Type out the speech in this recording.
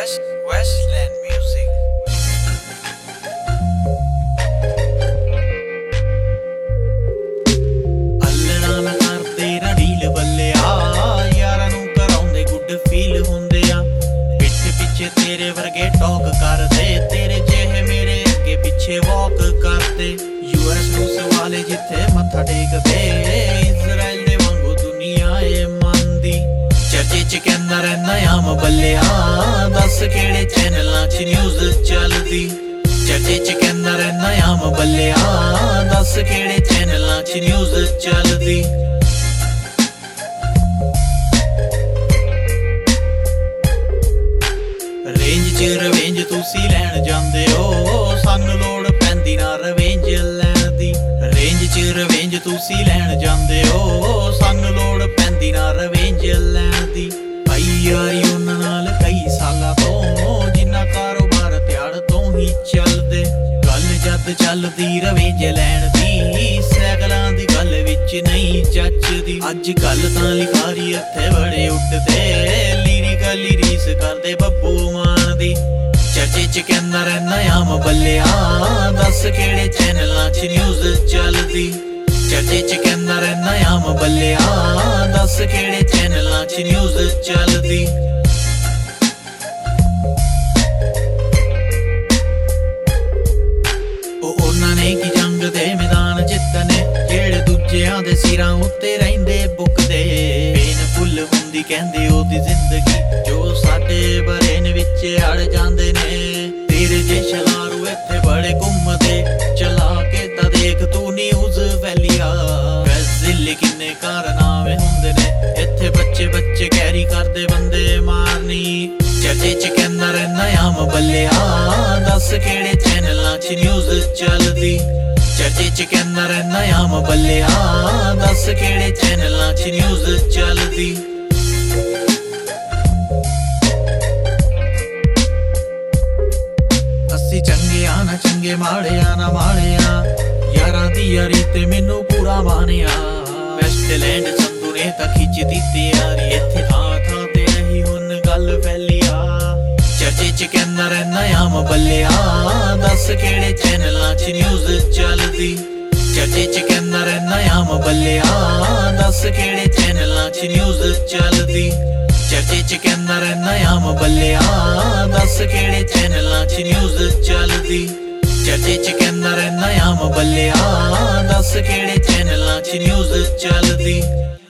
Westland music. ਅੱਲਣਾ ਨਾ ਕਰਦੇ ਨਾ ਢੀਲ ਬੱਲਿਆ ਯਾਰਾਂ ਨੂੰ ਕਰਾਉਂਦੇ ਗੁੱਡ ਫੀਲ ਹੁੰਦੇ ਆ ਪਿੱਠ ਪਿੱਛੇ ਤੇਰੇ ਵਰਗੇ ਟੌਕ ਕਰਦੇ ਤੇਰੇ ਜਿਹੇ ਮੇਰੇ ਅੱਗੇ ਪਿੱਛੇ ਵਾਕ ਕਰਦੇ ਯੂਐਸ ਨੂੰ ਸਵਾਲੇ ਜਿੱਥੇ ਮੱਥਾ ਟੇਕਦੇ ਇਜ਼ਰਾਈਲ ਦੇ ਵਾਂਗੂ ਦੁਨੀਆ ਏ ਮੰਨਦੀ ਚਰਚੇ ਚ ਕਹਿੰਦਾ ਰਹਿੰਦਾ ਆਮ ਬੱਲਿਆ ਦੱਸ ਕਿਹੜੇ ਚੈਨਲਾਂ ਚ ਨਿਊਜ਼ ਚੱਲਦੀ ਚਰਚੇ ਚ ਕਹਿੰਦਾ ਰਹਿੰਦਾ ਆਮ ਬੱਲਿਆ ਦੱਸ ਕਿਹੜੇ ਚੈਨਲਾਂ ਚ ਨਿਊਜ਼ ਚੱਲਦੀ ਰੇਂਜ ਚ ਰਵੇਂਜ ਤੁਸੀਂ ਲੈਣ ਜਾਂਦੇ ਹੋ ਸਾਨੂੰ ਲੋੜ ਪੈਂਦੀ ਨਾ ਰਵੇਂਜ ਲੈਣ ਦੀ ਰੇਂਜ ਚ ਰਵੇਂਜ ਤੁਸੀਂ ਲੈਣ ਜਾਂਦੇ ਹੋ ਸਾਨੂੰ ਲੋੜ ਪੈਂਦੀ ਨਾ ਰਵੇਂਜ ਲੈਣ ਦੀ ਭਾਈ ਯਾਰੀ ਉਹਨਾਂ ਨਾਲ ਕਈ ਸਾਲਾਂ ਤੋਂ ਜਿੰਨਾ ਕਾਰੋਬਾਰ ਤਿਆੜ ਤੋਂ ਹੀ ਚੱਲਦੇ ਗੱਲ ਜਦ ਚੱਲਦੀ ਰਵੇਂਜ ਲੈਣ ਦੀ ਸੈਕਲਾਂ ਦੀ ਗੱਲ ਵਿੱਚ ਨਹੀਂ ਜੱਚਦੀ ਅੱਜ ਕੱਲ ਤਾਂ ਲਿਖਾਰੀ ਇੱਥੇ ਬੜੇ ਉੱਡਦੇ ਲੀਰਿਕਲੀ ਰੀਸ ਕਰਦੇ ਬੱਬੂ ਮਾਨ ਦੀ ਚਰਚੇ ਚ ਕਹਿੰਦਾ ਰਹਿੰਦਾ ਆਮ ਬੱਲਿਆ ਦੱਸ ਕਿਹੜੇ ਚੈਨਲਾਂ ਚ ਨਿਊਜ਼ ਚੱਲਦੀ ਚਰਚੇ ਚ ਕਹਿੰਦਾ ਰਹਿੰਦਾ ਆਮ ਬੱਲਿਆ ਦੱਸ ਕਿਹੜੇ ਚੈਨਲਾਂ ਚ ਨਿਊਜ਼ ਚੱਲਦੀ ਉਹਨਾਂ ਨੇ ਕੀ ਜੰਗ ਦੇ ਮੈਦਾਨ ਜਿੱਤਨੇ ਜਿਹੜੇ ਦੂਜਿਆਂ ਦੇ ਸਿਰਾਂ ਉੱਤੇ ਰਹਿੰਦੇ ਬੁੱਕਦੇ ਬੇਨਫੁੱਲ ਹੁੰਦੀ ਕਹਿੰਦੇ ਉਹਦੀ ਜ਼ਿੰਦਗੀ ਜੋ ਸਾਡੇ ਬਰੇਨ ਵਿੱਚ ਅੜ ਜਾਂਦੇ ਨੇ ਤੇਰੇ ਜੇ ਸ਼ਲਾਰੂ ਇੱਥੇ ਬੜੇ ਘੁੰਮਦੇ ਚਲਾ ਕੇ ਤਾਂ ਦੇਖ ਤੂੰ ਨਿਊਜ਼ ਵੈਲੀਆ ਬ੍ਰਾਜ਼ੀਲ ਕਿੰਨੇ ਕਾਰਨਾਮੇ ਹੁੰਦੇ ਨੇ ਇੱਥੇ ਬੱਚੇ ਕੈਰੀ ਕਰਦੇ ਬੰਦੇ ਮਾਰਨੀ ਚਰਚੇ ਚ ਕਹਿੰਦਾ ਰਹਿੰਦਾ ਆਮ ਬੱਲਿਆ ਦੱਸ ਕਿਹੜੇ ਚੈਨਲਾਂ ਚ ਨਿਊਜ਼ ਚੱਲਦੀ ਚਰਚੇ ਚ ਕਹਿੰਦਾ ਰਹਿੰਦਾ ਆਮ ਬੱਲਿਆ ਦੱਸ ਕਿਹੜੇ ਚੈਨਲਾਂ ਚ ਨਿਊਜ਼ ਚੱਲਦੀ ਅਸੀਂ ਚੰਗੇ ਨਾ ਚੰਗੇ ਮਾੜਿਆ ਨਾ ਮਾੜਿਆ ਯਾਰਾਂ ਦੀ ਯਾਰੀ ਤੇ ਮੈਨੂੰ ਪੂਰਾ ਮਾਨਿਆ ਵੈਸਟਲੈਂਡ ਸੰਧੂ ਨੇ ਤਾਂ ਖਿੱਚਦੀ ਤਿਆਰੀ ਇੱਥੇ ਥਾਂ ਥਾਂ ਤੇ ਰਹੀ ਹੁਣ ਗੱਲ ਫੈਲਿਆ ਚਰਚੇ ਚ ਕਹਿੰਦਾ ਰਹਿੰਦਾ ਆਮ ਬੱਲਿਆ ਦੱਸ ਕਿਹੜੇ ਚੈਨਲਾਂ ਚ ਨਿਊਜ਼ ਚੱਲਦੀ ਚਰਚੇ ਚ ਕਹਿੰਦਾ ਰਹਿੰਦਾ ਆਮ ਬੱਲਿਆ ਦੱਸ ਕਿਹੜੇ ਚੈਨਲਾਂ ਚ ਨਿਊਜ਼ ਚੱਲਦੀ ਚਰਚੇ ਚ ਕਹਿੰਦਾ ਰਹਿੰਦਾ ਆਮ ਬੱਲਿਆ ਦੱਸ ਕਿਹੜੇ ਚੈਨਲਾਂ ਚ ਨਿਊਜ਼ ਚੱਲਦੀ ਚਰਚੇ ਚ ਕਹਿੰਦਾ ਰਹਿੰਦਾ ਆਮ ਬੱਲਿਆ ਦੱਸ ਕਿਹੜੇ ਚੈਨਲਾਂ ਚ ਨਿਊਜ਼ ਚੱਲਦੀ